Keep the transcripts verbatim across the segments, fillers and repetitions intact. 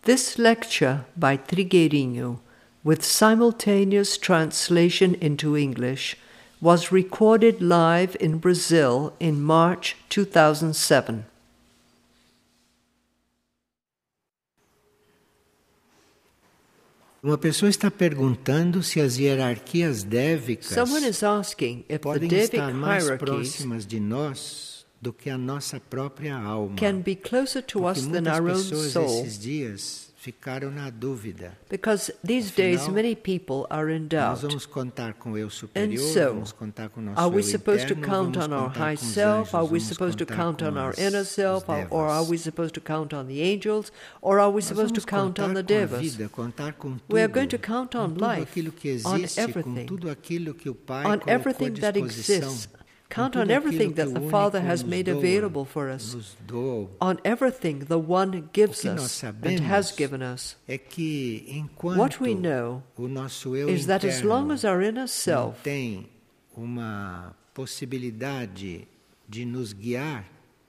This lecture by Trigueirinho, with simultaneous translation into English, was recorded live in Brazil in March two thousand seven. Uma pessoa está perguntando se as hierarquias dévicas Someone is asking if the podem Devic estar mais hierarchies próximas de nós do que a nossa própria alma. can be closer to Porque us than muitas our own pessoas soul, esses dias ficaram na dúvida. because these Afinal, days many people are in Nós doubt. vamos contar com o eu superior, And so, vamos contar com o nosso Are we eu supposed to interno, count vamos on our contar high com os self? anjos, Are we vamos supposed to contar count com on our as- inner os self? Or, or are devas. we supposed to count on the angels? Or are we Nós supposed to vamos count on contar the com a devas? vida, contar com We are tudo, going to count com on tudo life, aquilo que on existe, com everything, tudo aquilo que o Pai on colocou à everything that disposição, exists. com Count tudo on everything aquilo that que the o Father único has nos made doa, available for us. nos doou. On everything the One gives O que nós us and sabemos has given us. É que enquanto What we know o nosso eu is that as long interno as our inner não self tem uma possibilidade de nos guiar,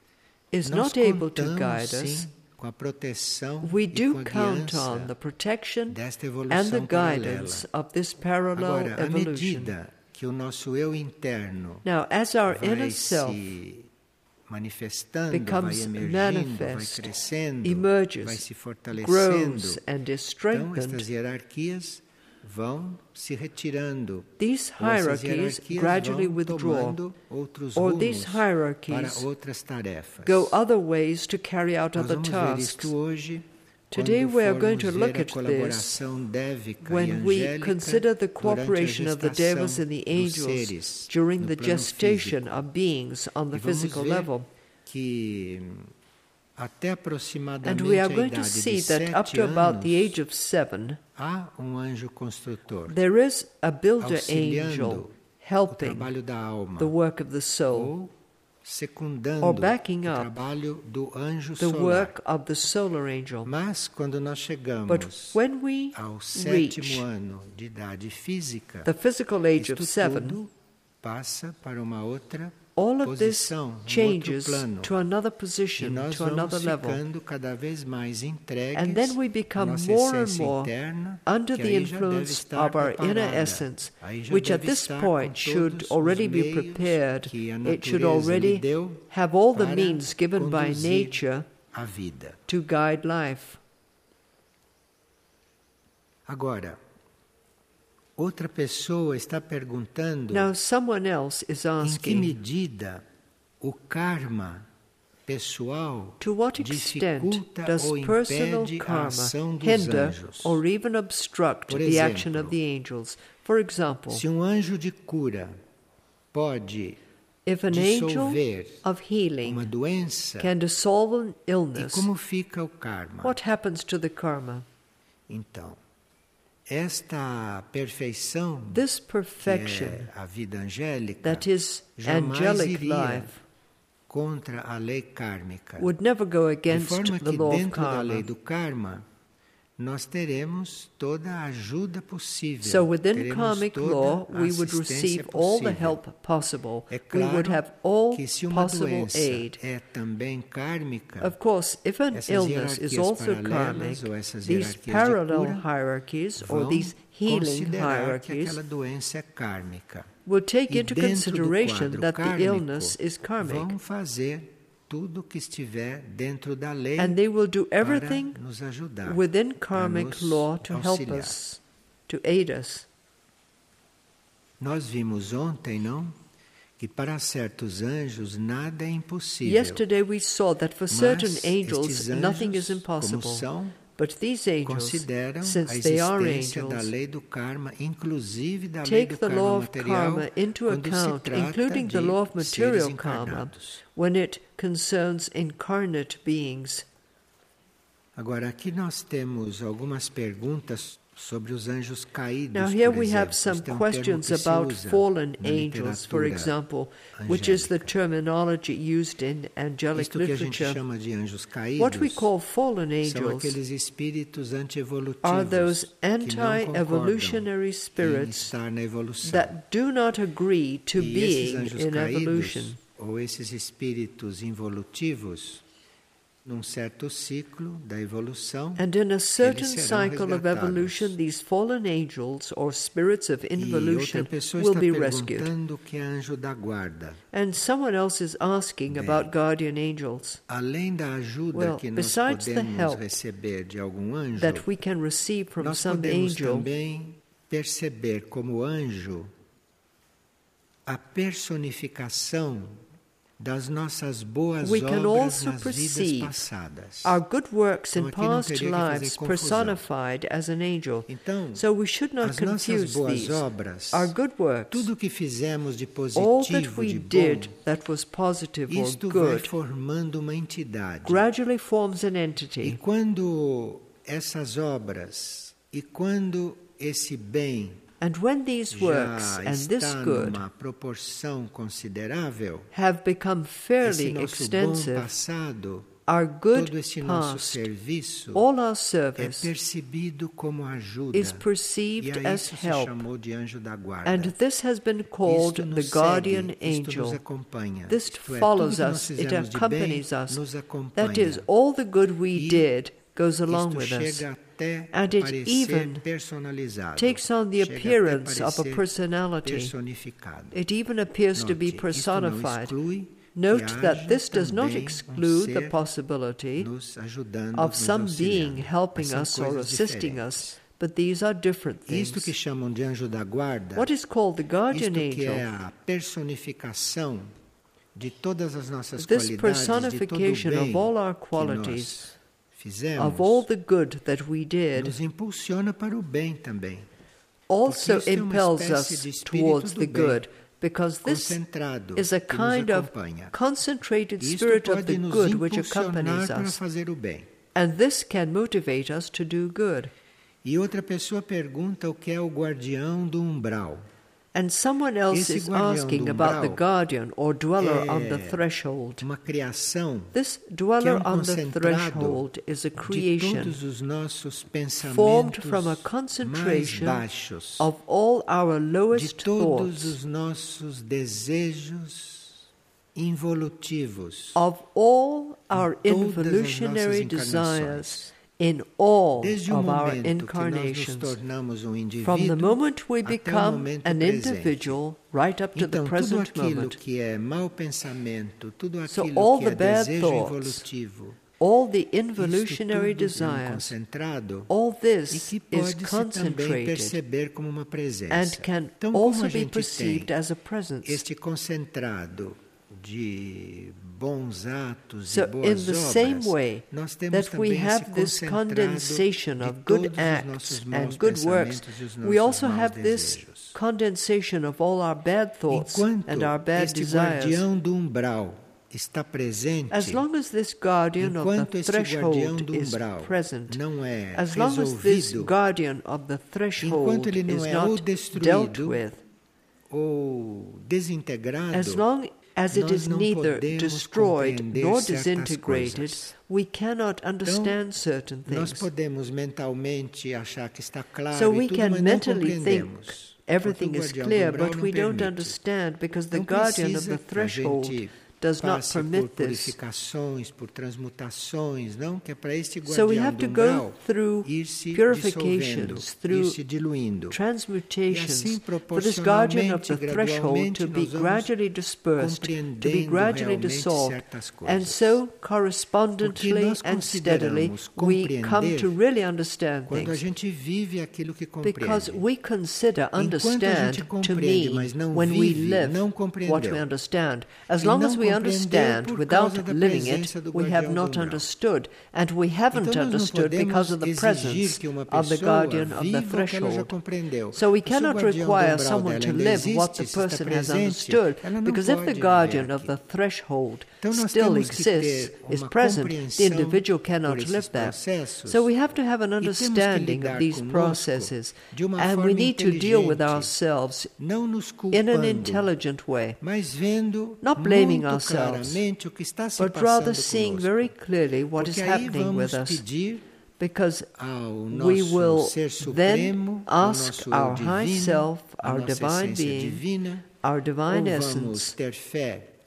is nós not able to contamos guide sim us, com a proteção we e do com a count guiança on the protection desta and the evolução guidance paralela. of this parallel Agora, à evolution. medida que o nosso eu interno Now, as our vai inner self se manifestando, becomes vai emergindo, vai manifest, crescendo, vai emerges, se fortalecendo, grows, and is então strengthened, estas hierarquias vão se retirando. these Ou essas hierarchies hierarquias gradually vão withdraw, tomando outros or rumos these hierarchies para outras tarefas. go other ways to carry out Nós other vamos ver tasks. isto hoje. Today quando we are going formos to look ver a at this colaboração dévica e when we angélica consider the durante a cooperation of the devas gestação and the dos angels seres during no the plano gestation físico. of beings on the E vamos physical ver level. que até And aproximadamente we are a going to idade see de that up sete to about the anos age of seven, há um anjo construtor there is a builder angel auxiliando o helping trabalho da alma the work of the soul, ou secundando or backing o up trabalho do anjo the solar. work of the solar angel. Mas quando nós But chegamos when we ao reach sétimo ano de idade física, the physical age of isto seven, tudo passa para uma outra all of this posição, um outro changes plano. to another E position, nós to another vamos level. ficando cada vez mais entregues And then we à become nossa more and essência more interna, under que the aí já deve influence estar of our inner preparada. essence, Aí já which at deve this estar point com should todos already os be meios prepared. que a It should natureza lhe already deu have all the para means given by conduzir nature a vida. to guide life. Agora, outra pessoa está perguntando Now someone else is em que asking, medida o karma pessoal to what extent dificulta does ou personal impede a karma ação dos hinder anjos. or even obstruct Por the action exemplo, of the angels? For example, Se um anjo de cura pode if an angel dissolver of healing uma doença, can dissolve an e illness, como fica o karma? what happens to the karma? Então, esta perfeição, This que perfection, é a vida angélica, that is jamais angelic iria life, contra a lei kármica. would never go De against forma the que law of dentro da karma. lei do karma, nós teremos toda a ajuda possível. So within teremos karmic toda law, a we would assistência receive all the possível. help possible. É We would claro have all que se uma possible doença aid. é também kármica, Of course, if an essas illness is hierarquias also paralelas karmic, ou essas these hierarquias de parallel cura hierarchies or vão these healing considerar que hierarchies aquela doença é kármica. will take E into dentro do consideration quadro that the kármico, illness is karmic, vão fazer tudo que estiver dentro da lei and they will do para everything nos ajudar, within para karmic nos law to help auxiliar. us, to aid us. Nós vimos ontem, não? Que para certos anjos nada é impossível. Yesterday we saw that for certain Mas angels estes nothing is anjos, como impossible. são, But these angels, consideram a since they are existência da angels, lei do karma, inclusive da lei take do the karma law of material, karma into quando se account, trata including the de law of seres material karma, encarnados. when it concerns incarnate beings. Agora, aqui nós temos algumas perguntas sobre os anjos caídos, Now here por we exemplo. have some Este é um termo questions que se about usa fallen na angels, for literatura example, which is the angélica. terminology used in angelic Isto que a gente literature. chama de anjos caídos What we call fallen são angels aqueles espíritos antievolutivos are those que não concordam anti-evolutionary em spirits estar na evolução. that do not agree to E esses being anjos in caídos, evolution. ou esses espíritos involutivos, num certo ciclo da evolução, And in a certain eles serão cycle of resgatados. evolution, these fallen angels or spirits of E outra involution pessoa will está be rescued. perguntando o que é anjo da guarda. And someone else is asking Bem, about guardian angels Além da ajuda Well, que nós besides the podemos help receber de algum anjo, that we can receive from nós some podemos angel. também perceber como anjo a personificação das nossas boas We can obras also nas vidas perceive passadas. Our good works Então, in aqui não past teria que fazer lives confusão. personified as an angel. Então, So we should not as nossas confuse boas these. obras, Our good works, tudo que fizemos de all that positivo, we de bom, did that was positive or isto vai good, formando uma entidade. gradually forms an E entity. quando essas obras, e quando esse bem And when these works já and this está good numa proporção considerável, have become esse fairly nosso bom extensive, passado, our good todo esse nosso past, serviço all our é service percebido como ajuda. is E perceived a as isso se help. chamou de anjo da guarda. And this has been called Isto the nos guardian segue, isto nos angel. acompanha. This Isto é, follows tudo que nós us, it fizemos de accompanies bem, us. nos acompanha. That is, all the good we E did goes along Isto with us. chega até And it parecer even personalizado. takes on the Chega até appearance of a parecer personality. personificado. It even appears to be Note, isto não personified. exclui Note que that haja this does not também um exclude the ser possibility nos ajudando, of nos some auxiliando. being helping Mas são us or coisas assisting diferentes. us, but these are different Isto que things. chamam de anjo da guarda, What is called the guardian isto que é angel, a personificação de todas as nossas this qualidades, de todo o personification bem of all our que qualities, nós fizemos, of all the good that we did, nos impulsiona para o bem também. also Porque isto é uma impels espécie us de espírito towards do the bem, good, because this concentrado, is a que nos kind of acompanha. concentrated Isto spirit of pode the nos good which impulsionar accompanies para us, fazer o bem. and this can motivate us to do good. E outra pessoa pergunta o que é o guardião do umbral. And someone else Esse is guardião asking do about the umbral guardian or dweller é on the threshold. Uma criação This dweller que é um on the concentrado threshold is a de creation todos os nossos formed pensamentos from a mais concentration baixos, of all our de lowest todos thoughts, os nossos desejos involutivos, of all our todas as involutionary nossas desires encarnações. in all Desde o of our momento que nós nos incarnations. tornamos um indivíduo From the moment we até o become momento an presente. individual right up to Então, the tudo present aquilo moment, que é mau pensamento, tudo So aquilo all que the é bad desejo thoughts, involutivo, all the isto involutionary tudo é um desires, concentrado all e this que is pode-se também concentrated perceber como uma presença. and can Então, como also a be gente perceived tem as a presence. este concentrado de bons atos So e in boas the obras, same way nós temos that we também esse have this concentrado condensation de of good todos os acts nossos maus and good works, pensamentos e os we nossos also maus have this desejos. condensation of all our bad thoughts Enquanto and our bad este desires. guardião do umbral está presente, As long as this guardian of enquanto the este guardião threshold do is umbral present, não é as long as this resolvido guardian of the threshold enquanto ele não is é ou not destruído dealt with, ou desintegrado, as long as it nós is não neither podemos destroyed compreender nor certas disintegrated, coisas. we cannot understand Então, certain nós things. podemos mentalmente achar que está claro So e we tudo, can mas não mentally think compreendemos. everything porque o is guardião clear, do umbral but não we don't permite. understand because the Então guardian of precisa the que a threshold gente does not passe por permit this. purificações, por transmutações, não? Que é para este So we guardião have do to go umbral through ir se purifications, dissolvendo, through ir se diluindo. transmutations, E assim, for this guardian of the proporcionalmente, threshold to be gradualmente, nós vamos gradually dispersed, to be compreendendo gradually realmente dissolved, certas coisas. and so Porque correspondently nós and steadily consideramos we come to compreender really understand quando a things. gente vive aquilo que Because compreende. we consider, Enquanto a understand, gente to compreende, me, mas não when we vive, live não what compreendeu. we understand. As E long não as we compreendeu understand por without causa da living it, presença do we have guardião not do umbral. understood. And we haven't Então, nós não understood because of the podemos presence exigir que uma of the pessoa guardian of the viva o que ela já threshold. compreendeu. So we Se o cannot guardião do require umbral someone dela to ainda live what the existe, se está person has presente, understood, ela não because if the pode guardian viver of the aqui. threshold Então, nós still temos que exists, ter is uma present, the compreensão individual por cannot esses live that. processos So we have to have an e temos que understanding lidar of these conosco processes, de uma and we forma need to deal with inteligente, ourselves não nos in an culpando, intelligent way, mas vendo not blaming muito ourselves, claramente o que está se but passando rather seeing conosco. very clearly what Porque is aí happening vamos with us, pedir because ao we nosso will ser then supremo, ao ask nosso our eu high divino, self, a our nossa divine essência being, divina, our ou divine vamos essence, ter fé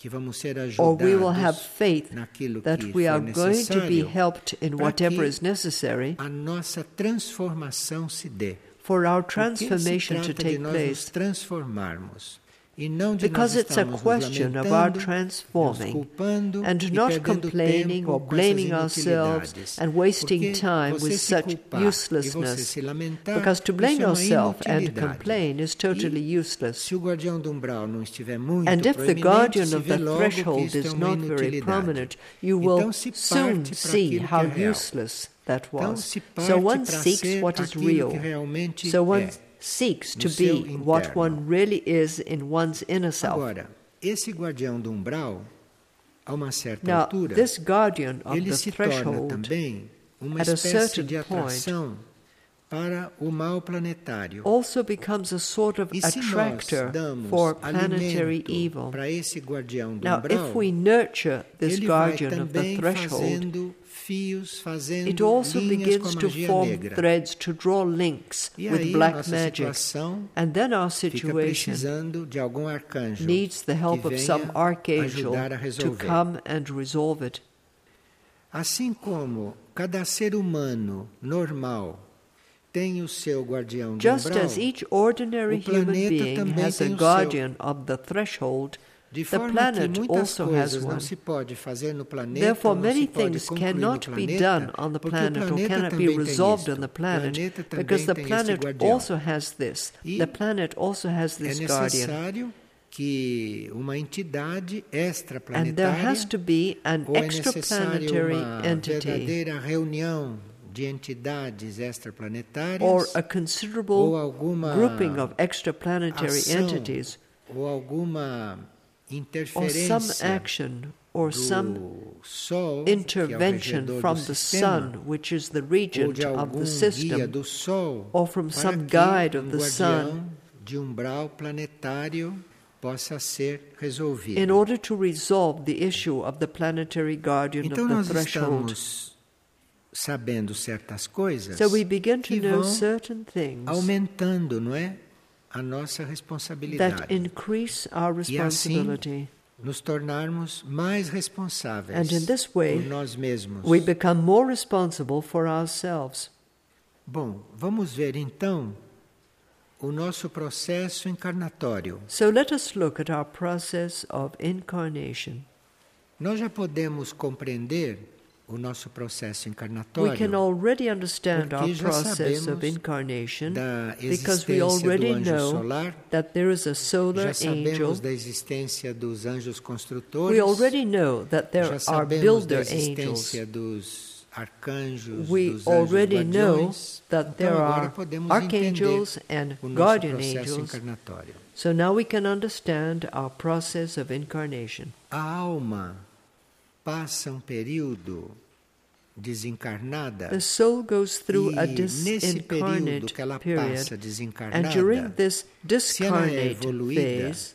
que vamos ser or we will have ajudados faith naquilo that que we are for going to be necessário helped in para whatever que is necessary a nossa transformação se dê. for our Porque se transformation to trata de take nós nos place. transformarmos e não de Because nós it's a estarmos nos question of our lamentando, nos transforming culpando and e not perdendo complaining tempo or com blaming essas ourselves inutilidades. and wasting Porque time você with se such culpar e você uselessness. se lamentar, Because to blame isso é uma yourself and inutilidade. complain is totally E useless. se o guardião do umbral não estiver muito And if the proeminente, guardian se of vê the logo que threshold isto é is uma not very inutilidade. prominent, you will Então se soon parte para see aquilo que how é real. useless that Então was. se parte So one para seeks ser what is aquilo real. que realmente So one é. seeks no to seu be what interno. one really is in one's inner self. Agora, esse guardião do umbral, a uma certa Now, altura, this guardian of ele the se torna threshold, também uma at a espécie certain de atração para o mal planetário. also becomes a sort of E se nós attractor damos for planetary alimento evil. para esse guardião do Now, umbral, if we nurture this ele vai guardian of the também threshold, fazendo fios, fazendo it also linhas com begins a to magia form negra. threads to draw links E with aí black nossa magic. situação And then our fica situation precisando de algum arcanjo needs the help que of venha some archangel ajudar a to resolver. come and resolve it. Assim como cada ser humano normal tem o seu guardião do Just umbral, as each ordinary o human planeta being também has a tem o seu. guardian of the threshold, de the forma que planet muitas also has coisas não one. se pode fazer no planeta, Therefore, não many se pode things concluir no cannot be planeta, done on the porque o planet or planeta cannot be também tem resolved isto. on the O planet planeta também because the tem este planet guardião. also has this. E The planet also has É this guardian. necessário que uma entidade And there extraplanetária has to be an ou é necessário extraplanetary uma entity verdadeira reunião de entidades extraplanetárias or a ou considerable alguma grouping of extraplanetary ação entities ou alguma or interferência some action or some do Sol, intervention que é o regedor from do the sistema, sun, which is the ou regent de of algum the guia system, do Sol, or from para some que guide um of the guardião sun, de umbral planetário possa ser resolvido. in order to resolve the issue of the planetary guardian Então of the nós threshold. estamos sabendo certas coisas So we begin to que know vão certain things aumentando, não é, a nossa responsabilidade. that increase our E assim responsibility. nos tornarmos mais responsáveis And in this way, por nós mesmos. we become more responsible for ourselves. Bom, vamos ver então o nosso processo encarnatório. So let us look at our process of incarnation. Nós já podemos compreender o nosso processo We encarnatório can already understand our porque já process of sabemos incarnation da because we existência do already anjo know solar, that there is a solar já angel. sabemos da existência dos anjos construtores, We already know that there já are sabemos da builder existência angels. dos arcanjos, We dos anjos already know guardiões. that there Então agora are podemos archangels entender and o nosso guardian processo angels. encarnatório. So now we can understand our process of incarnation. A alma passa um período desencarnada The soul goes through a e nesse período disincarnate que ela period, passa and desencarnada, during this se ela é discarnate evoluída, phase,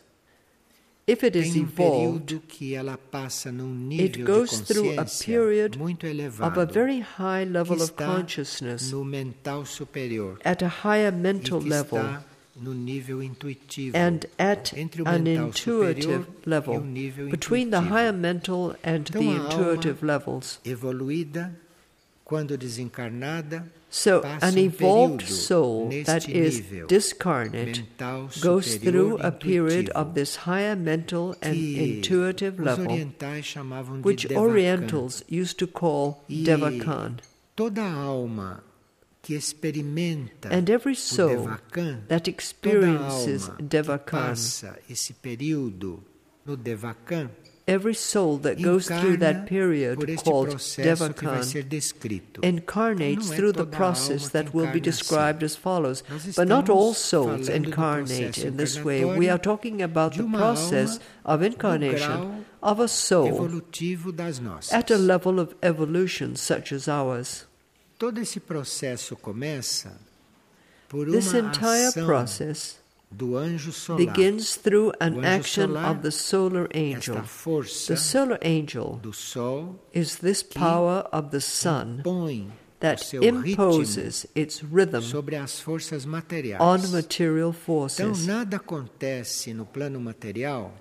if it is tem um evolved, período que ela passa num it nível de goes through a consciência period muito of a elevado, very high level que of está consciousness, no mental superior at a higher e mental que level, está no nível intuitivo, and at entre o an mental intuitive superior e level, o nível between the intuitivo. higher mental and Então, the a alma intuitive levels. evoluída, quando desencarnada, So passa an um evolved período soul that neste is nível discarnate mental goes superior through a period intuitivo, of this higher mental and que intuitive os level, orientais chamavam de which Devakan. Orientals used to call E Devakan. toda alma que experimenta And every o soul Devakan, that toda experiences alma que Devakan, passa esse período no Devakan, every soul that goes through encarna that period por este called processo que vai Devakan ser descrito. incarnates Não é through the toda process alma que that will be encarna described assim. as follows. Nós But not all estamos souls falando do incarnate processo in this way. We encarnatório are talking about de the uma process alma of do incarnation grau of a soul evolutivo das nossas. at a level of evolution such as ours. Todo esse processo começa por This uma entire ação process do anjo solar. begins through O an anjo action solar, of the solar angel. esta força The solar angel do Sol is this power of the sun põe o that seu ritmo imposes its rhythm sobre as forças materiais. on material Então, forces. nada acontece no plano material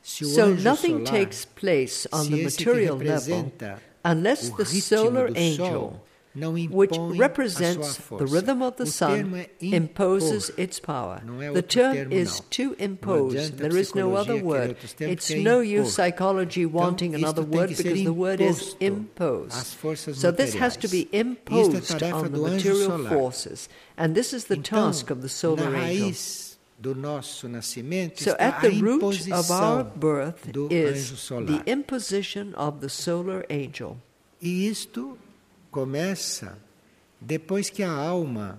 Se o So anjo nothing solar, takes place on se the esse que material level representa unless o the ritmo solar do angel, Sol, não which impõe a represents sua the força. rhythm of the O sun, termo é imposes impor, its power. não é The outro term termo, is não. to Não impose. adianta a There is no other psicologia querer word. outros termos, It's que é no impor. use psychology Então, wanting another isto tem word que ser because the word is imposto impose. às forças So this has to be materiais. Isto é imposed tarefa on the do anjo material solar. forces. And this is the Então, task of the solar na angel. raiz do nosso nascimento So está at a the root of our imposição birth do is anjo solar. the imposition of the solar angel. E isto começa depois que a alma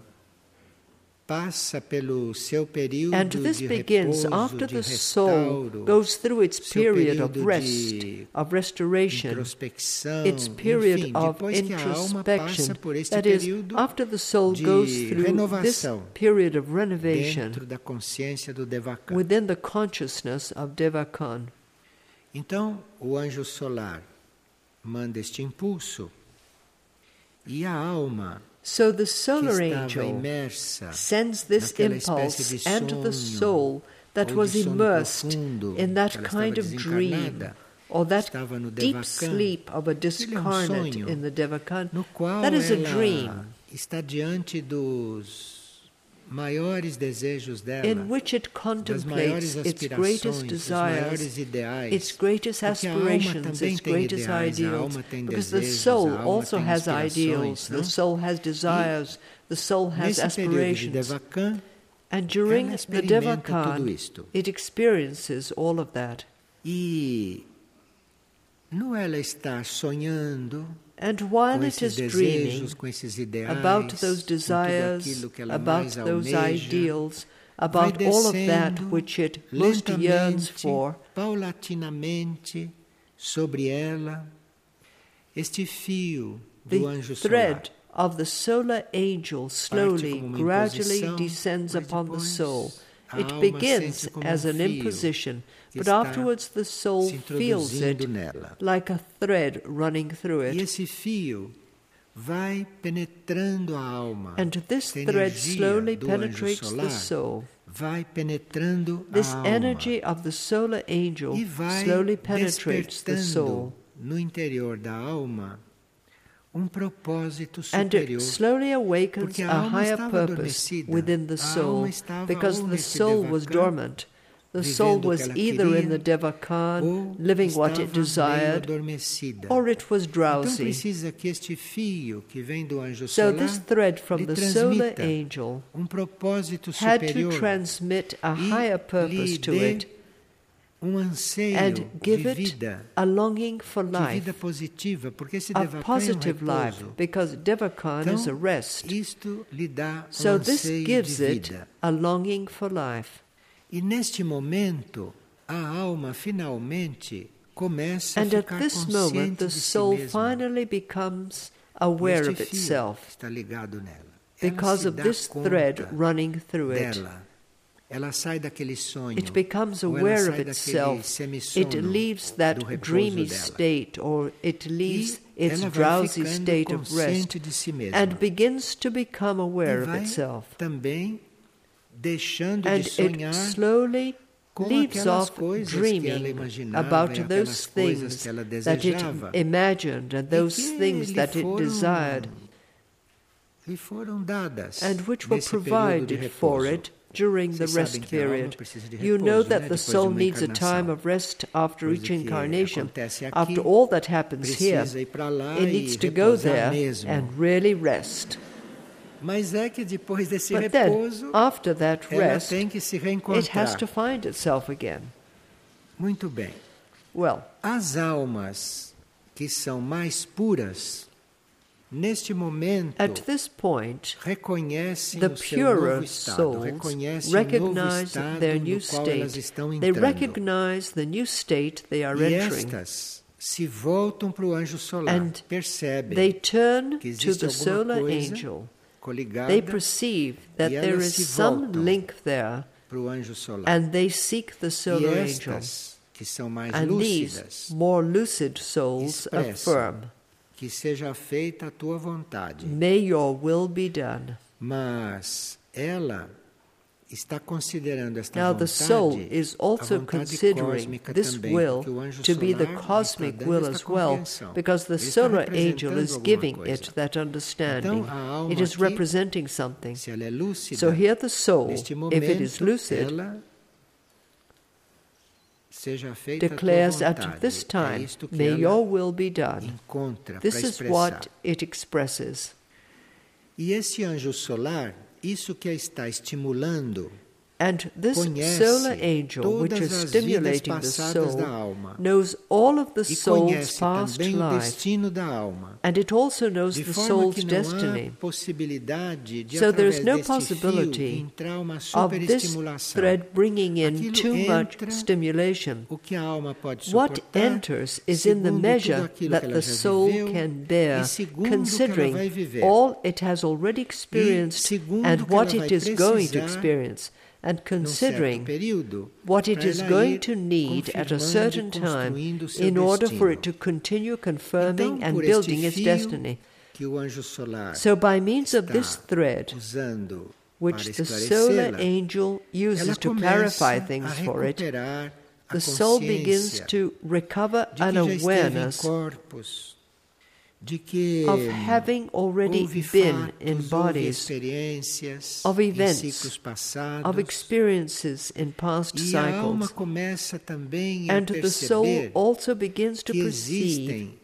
passa pelo seu período And this de begins repouso, after de the soul restauro, goes through its seu period of período rest, de of restoration, introspecção, its period enfim, of depois que a alma passa introspection. por este That is, período after the soul de goes through this renovação period of renovation dentro da consciência do Devachan. within the consciousness of Devachan. Então, o anjo solar manda este impulso e a alma So the que solar estava angel imersa sends this naquela espécie impulse de and the sonho soul that ou was de sono immersed profundo, in that que ela kind estava of dream, desencarnada, or that estava no deep Devachan. sleep of a Ele é um discarnate sonho in the Devachan. no qual That is a ela dream está diante dos maiores desejos dela, in which it das maiores contemplates its greatest aspirações, dos desires, maiores ideais. its greatest Porque a alma aspirations, também its tem greatest ideais, a ideals, alma tem because the desejos, soul a alma also tem has aspirações, ideals, não? the soul has desires, the soul has Nesse período de aspirations. Devachan, And during ela the experimenta tudo Devachan, isto. it experiences all of that. E não ela está sonhando And while com it esses is dreaming desejos, com esses ideais, about those com tudo desires, aquilo que ela about mais those almeja, ideals, vai about all of that descendo which it most yearns lentamente, for, paulatinamente, sobre ela, este fio do the anjo solar. thread of the solar angel slowly, como uma gradually imposição, descends mas upon the depois soul. a It alma begins sente como as um an fio imposition, que but está afterwards the soul se feels it introduzindo nela. like a thread running through E it. esse fio vai penetrando a alma. And this Essa thread energia slowly do penetrates anjo the solar soul. vai penetrando This a alma energy of the solar angel e vai slowly penetrates the despertando soul. no interior da alma um propósito And superior. it slowly awakens Porque a a alma higher estava purpose adormecida. within the A soul, alma estava because ou the nesse soul was Devachan, dormant. The soul vivendo o was que ela either in the queria, Devachan, ou living what estava it desired, meio adormecida. or it was Então drowsy. precisa que este fio que vem do anjo So solar this thread from lhe the solar transmita angel um propósito had to superior transmit a e higher lhe purpose to dê it um anseio and de give it vida, a longing for de life, vida positiva, porque esse a Devachan é um positive life, repouso. because Devachan is a Então, rest. isto lhe dá um So this anseio gives de it vida. a longing for life. E neste momento, a alma finalmente começa a And at ficar this moment, consciente the de si soul mesma. finally becomes aware Este of fio itself está ligado nela. because Ela se of dá this conta thread running through it. dela. Ela sai daquele sonho. It becomes ou ela aware sai of daquele itself. semissono It leaves do that repouso dreamy dela. state, or it leaves E its ela vai drowsy ficando state of rest, consciente de si mesma. and begins to become aware E of vai itself. também deixando And de it sonhar slowly com leaves aquelas off coisas que ela dreaming imaginava about e aquelas those coisas things que ela that it desejava imagined and those e que things lhe that it foram, desired, lhe foram dadas and which were nesse período de provided for repouso. it during the Vocês rest sabem que a alma period. precisa de You know repouso, that né? the Depois de soul uma needs a encarnação. time of rest after Coisa each que incarnation. acontece aqui, After all that happens here, precisa ir para lá it e needs to go repousar there mesmo. and really rest. Mas é que depois desse But then, repouso, after that ela rest, tem que se it has reencontrar. to find itself again. Muito bem. Well, As almas que são mais puras, neste momento, at this point, reconhecem the o seu novo purer estado, souls reconhecem o novo recognize estado their no new qual elas state. estão They entrando. recognize the new state they are E entering. estas se voltam para o anjo solar, And percebem They turn que to existe the alguma solar coisa angel. coligada They perceive that e there elas is se some voltam link there, para o anjo solar. and they seek the E solar angel. estas que são mais And these lúcidas, more lucid souls expressam affirm, que seja feita a tua vontade. may your will be done. Mas ela está considerando esta Now the soul vontade, is a also vontade considering cósmica this também, will porque o anjo to be the solar está cosmic dando will esta as well, compreensão. because the Ele está solar angel representando is alguma giving coisa. it that understanding. Então, a alma It is aqui, representing something. se ela é lúcida, So here the soul, neste if it is momento, lucid, ela seja feita a tua declares vontade. at this É time, isto que may ela your will be done. encontra This para is expressar. what it expresses. E esse anjo solar, isso que a está estimulando, And this conhece solar angel, which todas is as vidas stimulating the passadas da soul, alma knows all of the e soul's conhece past também o life, destino da alma, and it also knows de the forma soul's que não destiny. há possibilidade de, So there is através no deste possibility fio, entrar uma of this superestimulação. thread bringing in Aquilo too much entra stimulation. O que a alma pode What suportar, enters is in the segundo measure tudo aquilo that que ela the já soul viveu, can bear, e segundo o que ela considering vai viver. all it has already experienced segundo and o que what ela it vai is going to precisar experience, and num certo considering período, what it para is ela going ir to need at a confirmando e certain time construindo o seu in order for it destino. to continue confirming Então, and por building este its fio destiny. que o anjo solar So by means of está this thread, usando which para the solar esclarecê-la, angel ela uses to começa clarify a things for it, recuperar a the soul begins consciência to recover de an que já esteve em awareness corpos, de que of having already houve been in fatos, houve bodies, experiências of em events, ciclos passados, of experiences in past e a alma cycles, começa também a and the soul perceber also begins to que perceive existem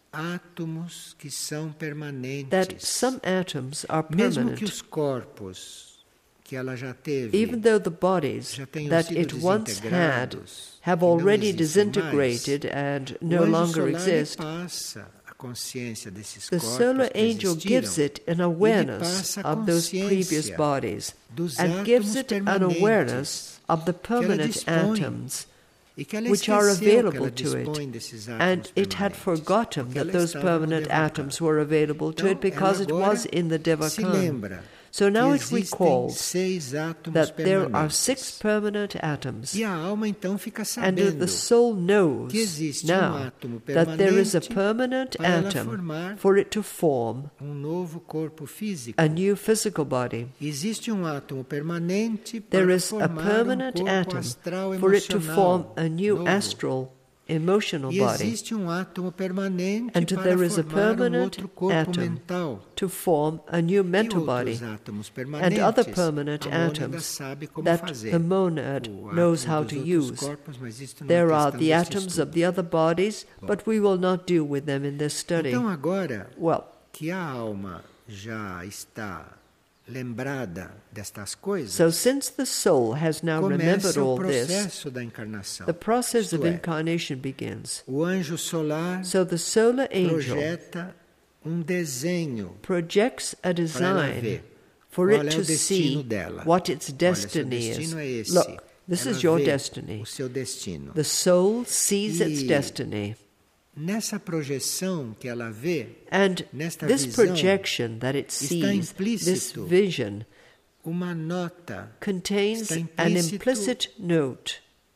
átomos que são that permanentes, some atoms are mesmo que permanent, os corpos que ela já teve even though the bodies já tenham that sido it once had desintegrados have e não already existem disintegrated and mais, no o anjo longer solar lhe exist. passa a consciência desses The corpos solar que angel existiram, gives it an e lhe awareness passa a of those previous consciência bodies dos and gives átomos it an permanentes awareness of the que ela permanent dispõe, atoms e que ela which are esqueceu que available ela to dispõe it, desses and átomos it had permanentes, forgotten porque that ela those estava no permanent Devachan. atoms were available to Então, it because ela it agora was in the se Devachan. lembra So now que it existem recalls seis átomos that there are permanentes. six permanent atoms, E a alma então fica and sabendo the soul knows que existe um now átomo that there is a permanente permanent para ela atom formar for it to form um novo corpo físico. a new physical body. Existe um átomo permanente There para is a formar um permanent corpo atom astral for it to form emocional a new novo. astral emotional E body, existe um átomo permanente and para there is a formar um permanent outro corpo atom mental. to form a new E mental body, outros átomos and permanentes, other permanent a mônada atoms sabe como that fazer. the monad O knows átomo how dos to outros use. corpos, mas isto não é There are questão the deste atoms estudo. of the other bodies, but we will not deal with them in this study. Então agora Well, que a alma já está lembrada destas coisas, so since the soul has now remembered começa o all this, processo da encarnação. the process of Isto é, incarnation begins. o anjo solar So the solar angel projeta um desenho projects a para ela design ver for qual it é to o destino see dela. what its Olha, seu destiny is. destino é esse. Look, this Ela is your vê destiny. o seu destino. The soul sees its E destiny. nessa projeção que ela vê, And nesta this visão, projection that it está sees, this implícito vision, uma nota, contains está an implícito implicit note,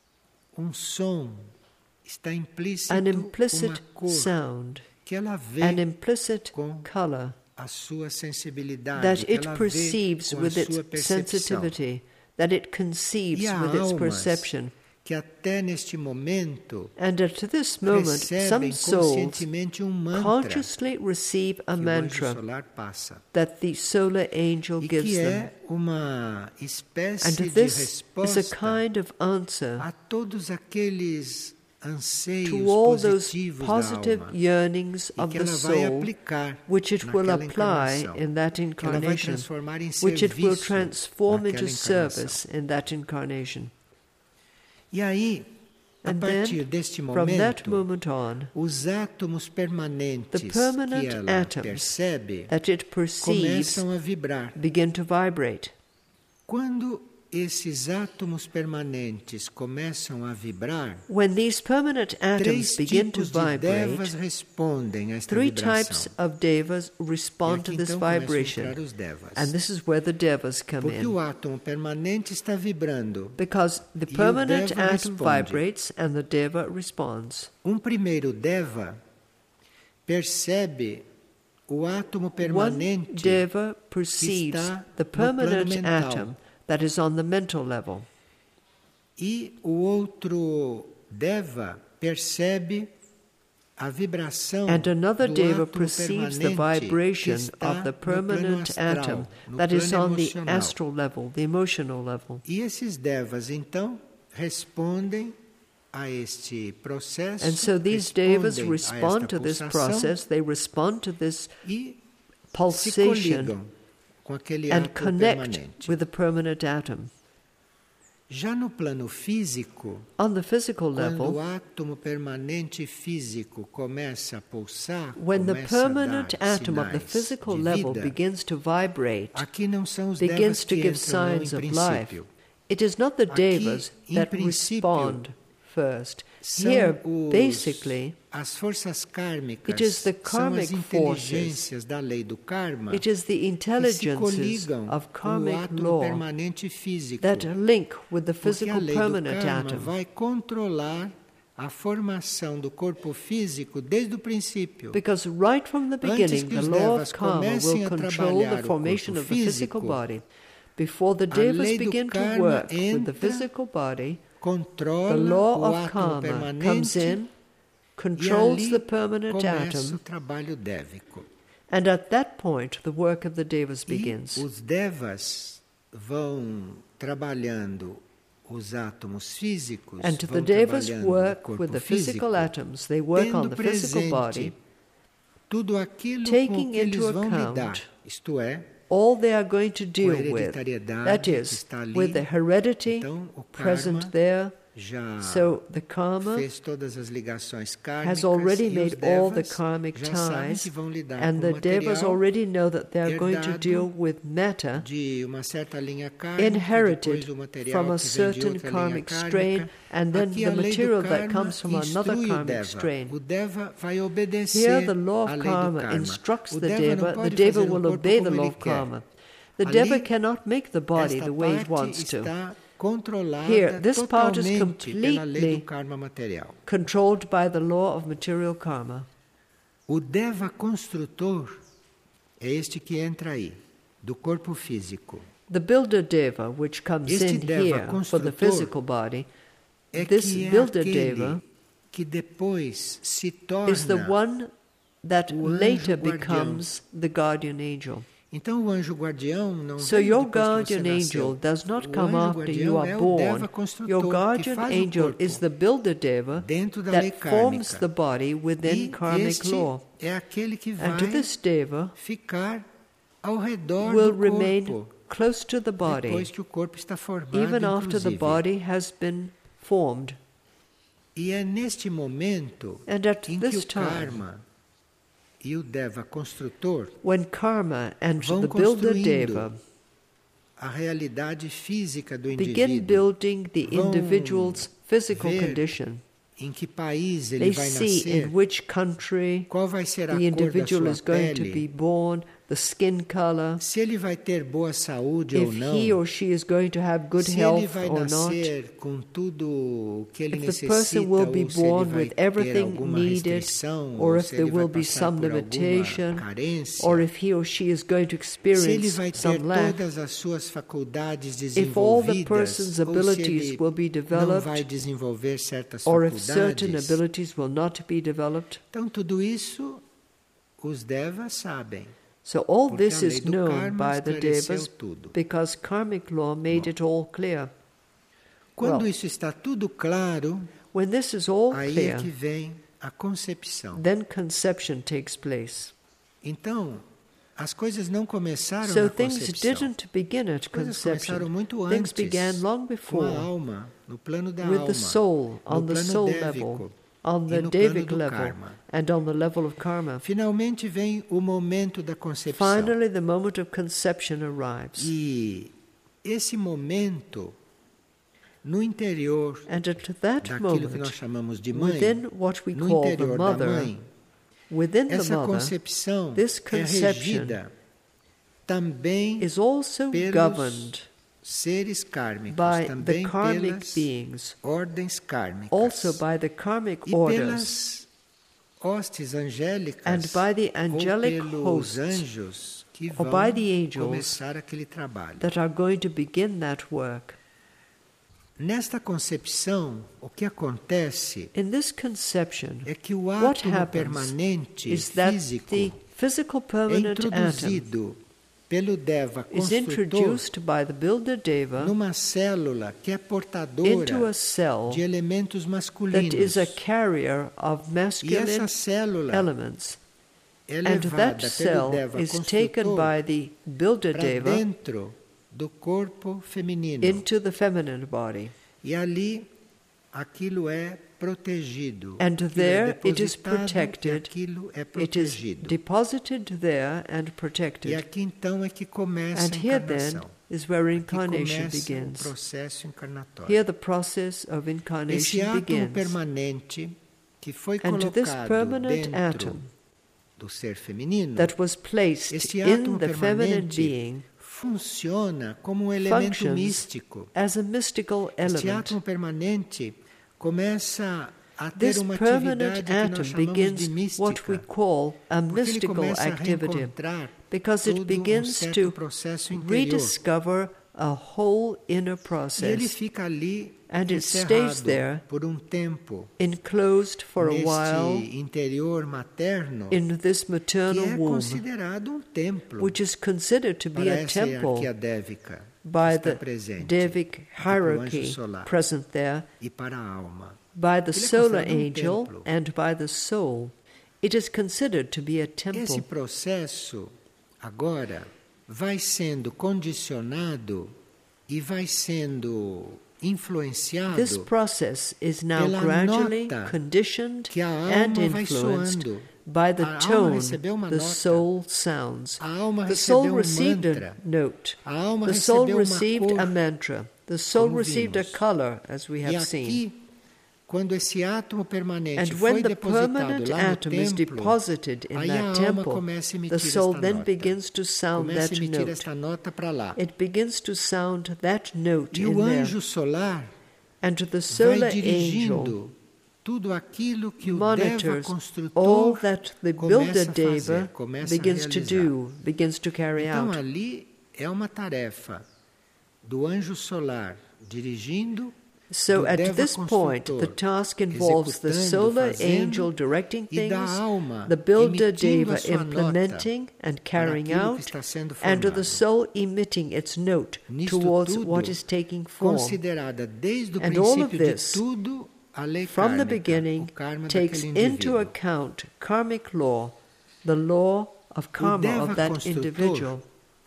um som, está implícito an uma implicit cor sound, que ela vê an implicit com color a sua sensibilidade, that que it ela vê perceives com a with sua its percepção. sensitivity, that it conceives E há with its almas perception. que até neste momento And at this moment, some recebem souls conscientemente um mantra consciously receive a que o anjo mantra solar passa, that the solar angel e gives que them. é uma espécie And de this is resposta a kind of answer a todos aqueles anseios to all those positivos positive da alma, yearnings e of que the ela vai soul, aplicar which it will naquela apply encarnação, in that que ela vai incarnation, transformar em which it will serviço transform naquela into encarnação. service in that incarnation. E aí, a And partir then, deste from that momento, moment on, os átomos permanentes the permanent que ela atoms percebe that it perceives começam a vibrar. begin to vibrate. Quando esses átomos permanentes começam a vibrar, When these permanent atoms três begin to tipos de devas vibrate, respondem a esta three vibração. types of devas E respond aqui to this então começam a vibration. entrar os devas. And this is where the devas come Porque in. o átomo permanente está vibrando. Because the E o permanent deva atom responde. vibrates and the deva responds. Um primeiro deva percebe o átomo One permanente deva perceives está the no plano permanent mental. atom that is on the mental level. E o outro Deva percebe a vibração And another do Deva átomo perceives the permanente vibration que está of the no plano permanent astral, atom no that is plano on the emocional. astral level, the emotional level. E esses Devas, então, respondem a este processo, And so these Devas respondem a respond esta to this pulsação process, they respond to this e se pulsation coligam com aquele and átomo connect permanente. with the permanent atom. Já no plano físico, On the physical quando o level, átomo permanente físico começa a pulsar, when the começa a permanent dar atom of the sinais physical de level vida, begins to vibrate, aqui não são os begins Devas to que give entram não, em signs of life, princípio. it is not the Aqui, Devas em that princípio, respond first. São Here, os, basically, as forças kármicas, it is the são as karmic inteligências da lei do karma it is the que se intelligences coligam of com o karmic átomo law permanente físico, that link with the porque a physical lei do permanent karma atom. vai controlar a formação do corpo físico desde o princípio. Because right from the Antes beginning, que the os law Devas of karma comecem will a control trabalhar the o formation corpo of the physical físico, body. Before the a Devas lei do begin to karma work with entra, the physical body, controla the law o of átomo karma permanente comes in, e controls ali the permanent começa atom, o trabalho dévico. and at that point the work of the Devas E begins. os Devas vão trabalhando os átomos físicos, And the vão Devas trabalhando o work corpo with the físico, physical atoms, they work on tendo the physical presente body, tudo aquilo taking com que into eles vão account lidar, isto é, all they are going to com a deal with, hereditariedade that que is, está ali. with the heredity Então, o present karma there. já So the karma fez todas as ligações kármicas has already e os made all the Devas karmic já sabem ties, que vão lidar and com the o Devas material already know that they are going to herdado deal with matter de uma certa linha kármica, inherited depois o material from a que vem de certain outra linha karmic kármica. strain, and then Aqui the a lei do material that karma comes from another instrui o karmic Deva. strain. O Deva vai Here obedecer the law à of lei do karma karma. instructs O the Deva não Deva, the pode Deva fazer um will corpo obey the como law ele of quer. karma. The Ali, Deva cannot make the body esta the way it parte wants to. está controlada Here, this part is totalmente pela lei completely do karma material. controlled by the law of material karma. O Deva construtor é este que entra aí, do corpo físico. The builder Deva, which comes Este in Deva here for the construtor physical body, É this que é builder aquele Deva que depois se is the torna. one that o anjo later guardião. becomes the guardian angel. Então o anjo guardião não So vem your depois que você guardian nasceu. angel does not O come anjo after guardião you are é o born. Deva construtor Your que guardian faz o angel corpo is the builder Deva dentro da lei that forms kármica. the body within E karmic este law. é aquele que And to vai this Deva ficar ao redor will do remain corpo close to the body, depois que o corpo está formado, even after the inclusive. body has been formed. E é neste momento And at em que this o time, karma e o Deva construtor when karma and vão the builder construindo Deva a realidade física do begin indivíduo, building the vão individual's physical ver condition, em que país ele they vai see nascer, in which country qual vai ser a the cor da individual sua is going to pele, be born, the skin color, se ele vai ter boa saúde ou if não, he or she is going to have good se ele health vai or not, nascer com tudo o que ele if the necessita person will be ou se ele born vai with ter everything alguma needed, restrição or ou if se there ele vai will be passar some por limitation, alguma carência, or if he or she is going to se ele experience vai ter some lack, todas as suas faculdades if all the desenvolvidas person's ou se abilities ele will be não developed, vai desenvolver certas or if certain faculdades. abilities will not be developed. Então tudo isso os Devas sabem. So all Porque this a lei is do known karma by the esclareceu Devas tudo. because karmic law made it all clear. Quando Well, isso está tudo claro, when this is all aí é clear, que vem a concepção. then conception takes place. Então, as coisas não começaram So na things concepção. didn't begin at As coisas começaram conception. muito Things antes, began long com a before, alma, no plano da with alma, the soul, no on the plano soul dévico, level, on e the no plano Devic do level, karma. and on the level of karma. Finalmente vem o momento da concepção. Finally, the moment of conception arrives. E esse momento, no interior And at that daquilo que nós moment, chamamos de mãe, within what we no call the interior da mother, mãe, within the essa mother, concepção this é conception regida também is also pelos governed seres kármicos, by the também karmic pelas beings, ordens kármicas also by the karmic e orders, pelas hostes angélicas and by the angelic ou pelos hosts, anjos que or vão by the angels começar aquele trabalho. that are going to begin that work. Nesta concepção, o que acontece In this conception, é que o what átomo happens permanente is that físico the physical é permanent atom introduzido pelo Deva is construtor introduced by the builder Deva numa célula que é into portadora a cell de elementos that masculinos. is a carrier of E masculine essa célula elements. é And that levada pelo cell Deva is taken construtor by the builder para Deva dentro do corpo feminino. into the feminine body. E ali aquilo é protegido. And Aquilo there é it is depositado protected. E aquilo é It is protegido. deposited there and E protected. aqui então é que começa And a here then encarnação. is where Aqui incarnation começa begins. o processo encarnatório. Here the process of Esse incarnation átomo begins. permanente que foi And this colocado permanent dentro atom do ser feminino, that was placed este in átomo the feminine permanente being funciona como um elemento functions místico. as a mystical Este element. átomo permanente começa a ter This uma permanent atividade que nós atom chamamos begins de what we mística, call a porque ele mystical começa a activity, reencontrar because it todo um begins certo to processo interior. rediscover a whole inner E ele process, fica ali and it stays encerrado there, por um tempo enclosed for a while neste interior materno, in this que maternal é womb, considerado um templo which is considered to be para a essa temple hierarquia dévica by que está the presente Devic e para o hierarchy anjo solar present there, e para a alma. by the Ele é solar considerado um angel templo. and by the soul. It is considered to be a Esse temple. processo agora vai sendo condicionado e vai sendo influenciado This process is now pela gradually nota conditioned que a and alma vai influenced soando. by the A alma tone recebeu uma the nota. soul sounds. A alma The soul recebeu um received mantra. a note. A alma The soul recebeu uma received cor, a mantra. The soul como received a vimos. color, as we E have aqui, seen. quando esse átomo permanente And foi when the depositado permanent lá no atom is templo, deposited in aí a that alma temple, começa a emitir the soul esta then nota. begins to sound Começa that a emitir note. esta nota para lá. It begins to sound that note E in o there. anjo solar And the vai solar angel dirigindo tudo aquilo que o Deva monitors all construtor that the começa builder a fazer, Deva começa a begins to realizar. do, begins to carry Então out. ali é uma tarefa do anjo solar dirigindo, So do at Deva this point, the construtor task involves the executando, solar fazendo, angel directing e da things, alma the builder emitindo a Deva sua implementing nota and para carrying aquilo que out, está sendo and formado. the soul emitting its note Nisto towards tudo, what is taking form. considerada desde o And all of princípio de this, tudo a lei From the kármica, beginning, o karma takes daquele into indivíduo. account karmic law, the law of karma Deva of that construtor individual.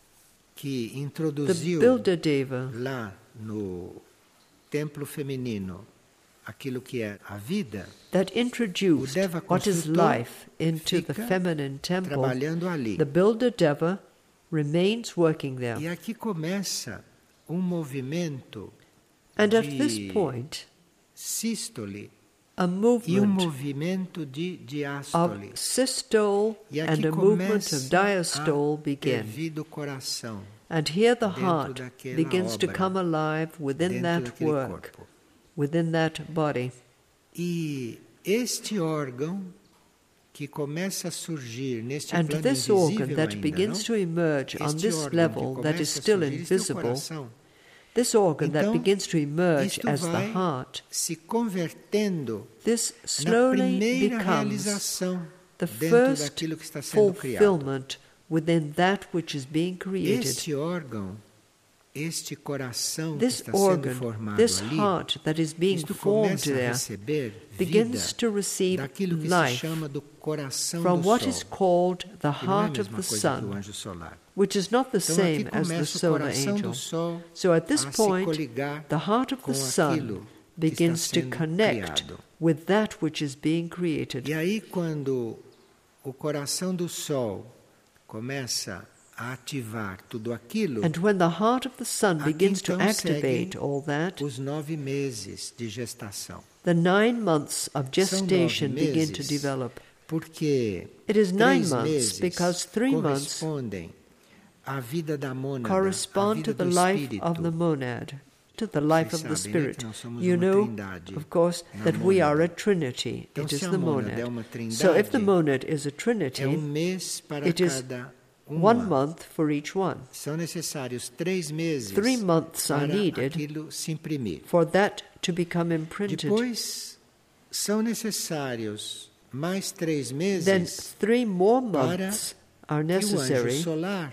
que The introduziu builder Deva, lá no templo feminino aquilo que é a vida, that introduced O Deva what is construtor life into the fica feminine temple, trabalhando ali. the builder Deva remains working E there. aqui começa um movimento And at de this point, sístole a e um movement movimento de of diástole. systole E and aqui a movement of começa diastole a begin. ter vida o coração And here the dentro heart daquela begins to obra, come alive within dentro that daquele work, corpo. within that body. E este órgão que começa a surgir neste And plano this organ invisível that ainda, begins não? to emerge on Este this órgão level que that is começa a still surgir, este é o invisible, coração. this organ that Então, begins to emerge isto as the vai heart, se convertendo this na slowly primeira becomes realização the dentro first daquilo que está sendo criado. fulfillment within that which is being created. Este órgão, este coração que This está sendo organ, formado this ali, heart that is being isto formed começa a there, receber begins vida to receive daquilo que se life chama do coração from do what sol, is called the que não é a heart of mesma the coisa que o sun, anjo solar. which is not the Então same aqui as the começa o solar coração angel. do sol So at this a se point, coligar the heart of com the sun aquilo que begins está to sendo connect criado. with that which is being created. E aí quando o coração do sol começa a ativar tudo aquilo, And when the heart of the sun aqui begins to então activate seguem all that, os nove meses de gestação. the nine months of gestation nove begin to meses. develop. Porque It is nine três months meses because three months correspondem à vida da mônada, à correspond to vida the do life espírito. of the monad, to the life Vocês of the sabem, né, spirit. que nós somos You uma know, trindade of course, na that we are a mônada. trinity. Então, It is se a the mônada é monad. uma So if the trindade, monad is a É um trinity, mês para it is cada uma. one month for each one. São necessários três meses Three months are para needed aquilo se imprimir. for that to become imprinted. Depois, são necessários mais três Then meses three more para months are que o anjo necessary solar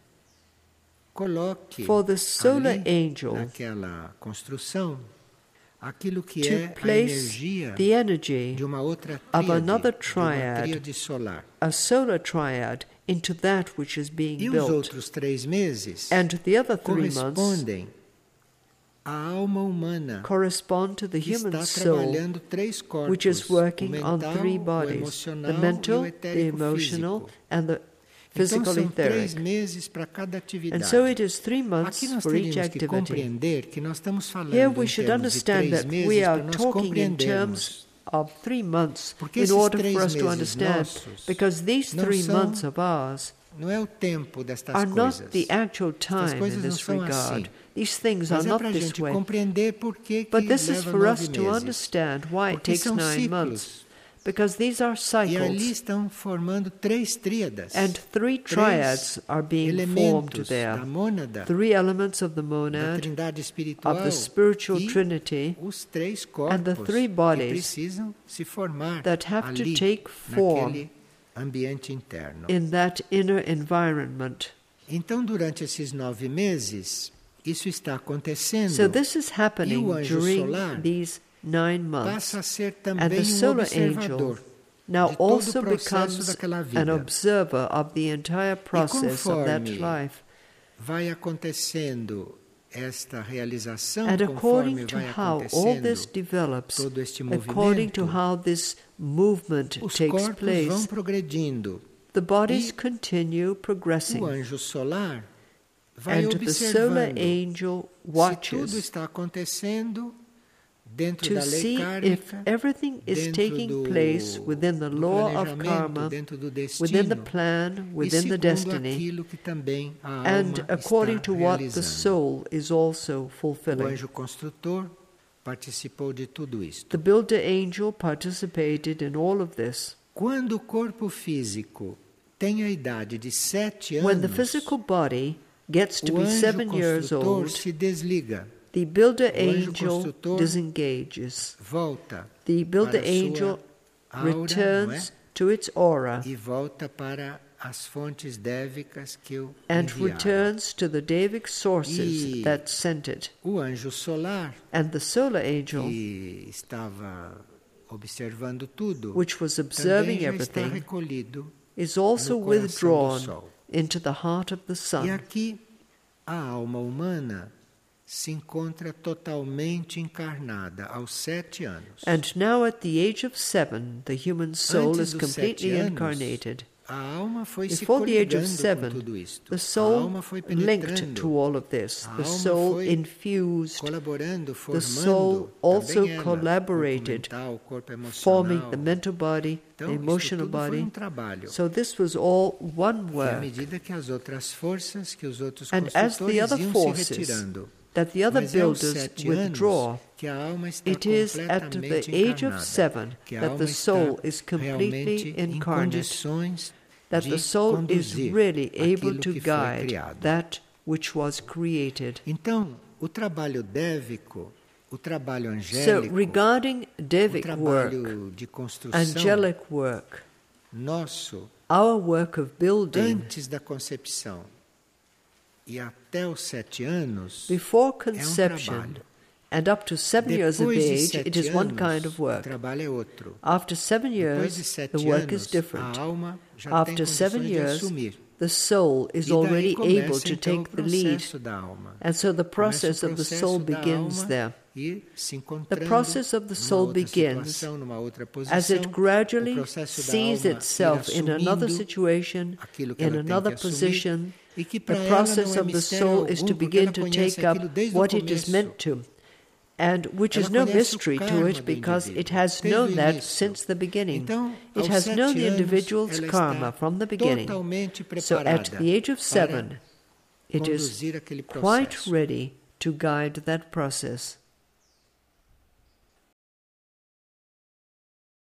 coloque for the solar ali, angel naquela construção, aquilo que to é a place energia the energy de uma outra of tríade, another de uma triad, tríade solar. a solar triad, into that which is being E os built. outros três meses And the other three months correspondem à alma humana correspond to the que human está soul, trabalhando três corpos, which is working o mental, on three o bodies, emocional the mental, e o the etérico emotional, físico. and the Então physical são três etheric. meses para cada atividade. And so it is three Aqui months nós for each teríamos que activity. compreender que nós estamos falando Here we em should termos de understand três that meses we para are nós talking in compreendermos. terms of three months Porque in esses order três for us to meses understand, nossos because these não three são- months of ours Não é o tempo destas are coisas. not the actual time coisas in não this são regard. assim. These things are Mas é not para a this gente way. compreender por que, que But this is leva for nove us to meses. understand why it Porque takes são nine ciclos. months. Because these are E ali cycles. estão formando três tríadas. And three triads are being formed elementos there. da mônada, Three elements of the da monad, trindade espiritual of the spiritual e trinity, os três and the corpos three que bodies precisam se formar that have to ali, take form naquele ambiente interno. in that inner environment. Então, durante esses nove meses, isso está acontecendo. So this is E happening o anjo during solar these nine months. passa a ser And também the um solar observador angel now de todo also o processo becomes daquela an vida. observer of the entire process of that conforme life. Vai acontecendo esta realização, And according conforme to vai how all this acontecendo develops, todo este according to movimento, how this movement os takes corpos vão place, progredindo. the bodies E continue progressing. O anjo solar vai And the solar observando angel se tudo watches está acontecendo dentro to da lei see if kármica, everything is dentro taking do, place within the do law of planejamento, karma, dentro do destino, within the plan, e within the segundo destiny, aquilo que também a and alma according está to what the realizando. soul is also O fulfilling. anjo construtor participou de tudo isto. The builder angel participated in all of this. Quando o corpo físico tem a idade de sete When the anos, physical body gets to o be anjo seven years construtor old, se desliga, the builder o anjo angel construtor disengages. volta The builder para a sua angel aura, returns não to its aura é? E volta para as fontes dévicas que o and enviaram. returns to the Devic sources E that sent it. o anjo solar, And the solar angel, que estava observando tudo, which was também observing já está everything, recolhido is also no coração do withdrawn sol. into the heart of the E sun. aqui a alma humana se encontra totalmente encarnada aos sete anos. And now at the age of seven, the human soul Antes is dos completely sete anos, incarnated. A alma foi se Before the age of coligando com seven, tudo isto. the A soul alma foi linked penetrando, to all of this. a The alma soul foi infused, colaborando, formando, the soul also também ela, collaborated, corpo mental, corpo emocional. forming the mental body, Então, the isto emotional tudo foi body. um trabalho. So this was all one E à work. medida que as outras forças, que os outros And as the construtores other iam forces se retirando, that the other mas é aos builders sete withdraw, anos que a alma está it is at the completamente age of encarnada, seven que a that alma the soul está is completely realmente em incarnate, condições that de the soul is conduzir really able aquilo to que foi guide criado. that which was created. Então, o trabalho dévico, o trabalho So angélico, regarding o Devic work, trabalho de construção angelic work, nosso, our work of building, antes da concepção e até os sete anos, before é um conception trabalho. and up to seven years of Depois de age, sete it is one anos, kind of o work. trabalho é outro. After seven Depois de years, sete the work anos, is different. a alma já After tem seven condições de years, assumir. the soul is E daí already começa, able to então, take o the lead. processo da alma. And so the process Começa o of the processo soul da begins alma there. ir se The encontrando process of the numa soul outra begins situação, numa outra as it posição, gradually o processo da sees alma ir itself in another assumindo situation, aquilo que in ela tem another que assumir, position. e que The para ela não process é of the mistério soul is algum, to porque begin ela to conhece take up aquilo desde o what it is começo. meant to, and which Ela is no conhece o mystery to karma it do because indivíduo, it has desde known o that início. since the beginning. Então, It aos has sete known the anos, individual's ela karma está from the beginning. totalmente So at preparada the age of seven, para it is conduzir aquele quite processo. ready to guide that process.